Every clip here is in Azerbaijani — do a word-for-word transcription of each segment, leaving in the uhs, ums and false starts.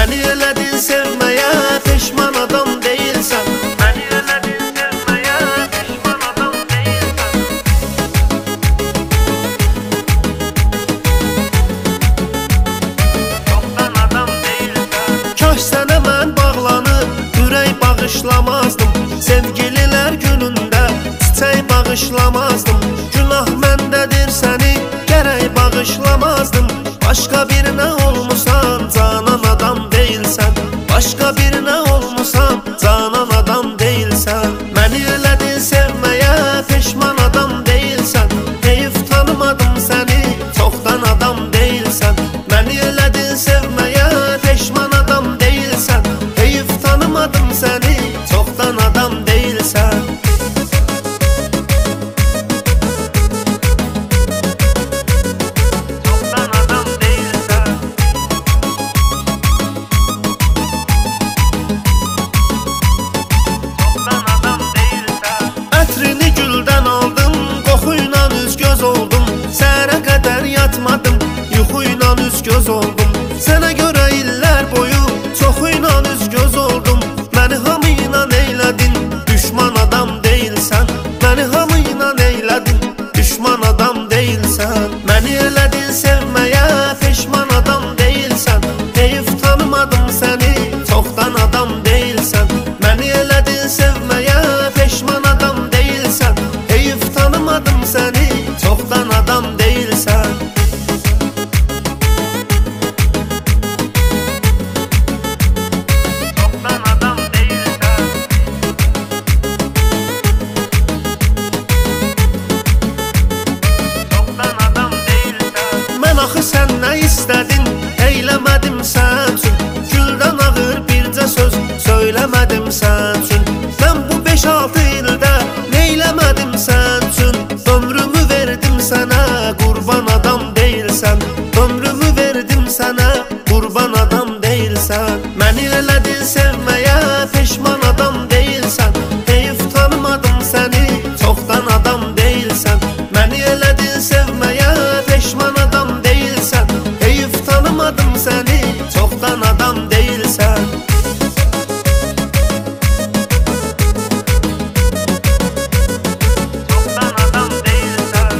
Məni elədin sevməyə, peşman adam deyilsən. Məni elədin sevməyə, peşman adam deyilsən. Çoxdan adam deyilsən. Kaş sənə mən bağlanıb, ürək bağışlamazdım. Sevgililər günündə çiçək bağışlamazdım. Günah məndədir, səni gərək bağışlamazdım. Başqa birinə olmusan, canan adam deyilsən. Başqa birinə olmusan, canan adam deyilsən. Məni elədin sevməyə, peşman adam deyilsən. Heyif tanımadım səni, çoxdan adam deyilsən. Məni elədin sevməyə, peşman adam deyilsən. Heyif tanımadım səni, çoxdan adam deyilsən. Ətrini güldən aldım, qoxuyla üz-göz oldum. Səhərə qədər yatmadım, yuxuyla üz-göz oldum. Sənə görə illər boyu çoxuyla üz-göz oldum. Məni hamıyla eylədin, düşman adam deyilsən. Məni hamıyla eylədin, düşman adam deyilsən. Məni elədin sevməyə, peşman adam deyilsən. Heyif tanımadım səni, çoxdan adam deyilsən. Məni elədin sevməyə, peşman adam deyilsən. Heyif tanımadım səni, çoxdan adam deyilsən. Çoxdan adam deyilsən. Çoxdan adam deyilsən. Mən axı sən nə istədin, eyləmədim sən üçün. Güldən ağır bircə söz söyləmədim sən üçün. Mən bu beş altı ildə neyləmədim sən üçün. Ömrümü verdim sənə, qurban adam deyilsən. Ömrümü verdim sənə, qurban adam deyilsən. Məni elədin sevməyə, peşman adam deyilsən. Heyif tanımadım səni, çoxdan adam deyilsən. Məni elədin sevməyə, peşman adam deyilsən. Heyif tanımadım səni, çoxdan adam deyilsən. Çoxdan adam deyilsən.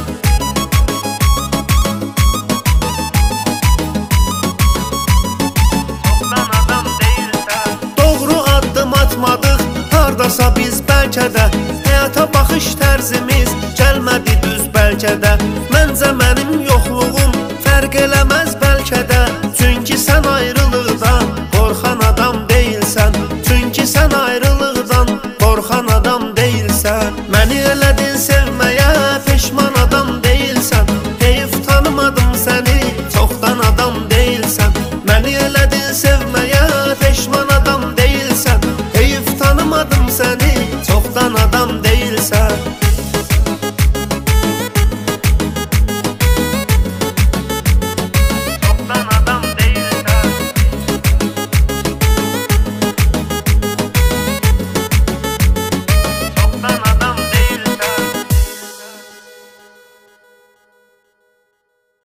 Çoxdan adam deyilsən. Doğru addım atmadıq, hardasa biz bəlkə də. Həyata baxış tərzimiz gəlmədi düz bəlkə də. Məncə mənim yoxluğum fərq eləməz bəlkə də. Çünki sən ayrılıqdan qorxan adam deyilsən. Çünki sən ayrılıqdan qorxan adam deyilsən. Məni elədin sevməyə, peşman adam deyilsən. Heyif tanımadım səni, çoxdan adam deyilsən. Məni elədin sevməyə, peşman adam deyilsən. Heyif tanımadım səni, çoxdan adam deyilsən.